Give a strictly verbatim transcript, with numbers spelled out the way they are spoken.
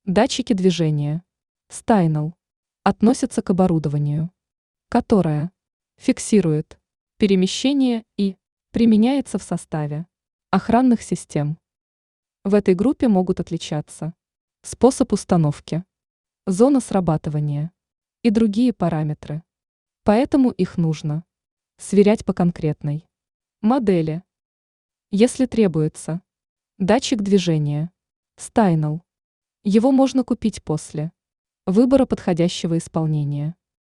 Датчики движения Steinal относятся к оборудованию, которое фиксирует перемещение и применяется в составе охранных систем. В этой группе могут отличаться способ установки, зона срабатывания и другие параметры. Поэтому их нужно сверять по конкретной модели. Если требуется датчик движения Steinal, его можно купить после выбора подходящего исполнения.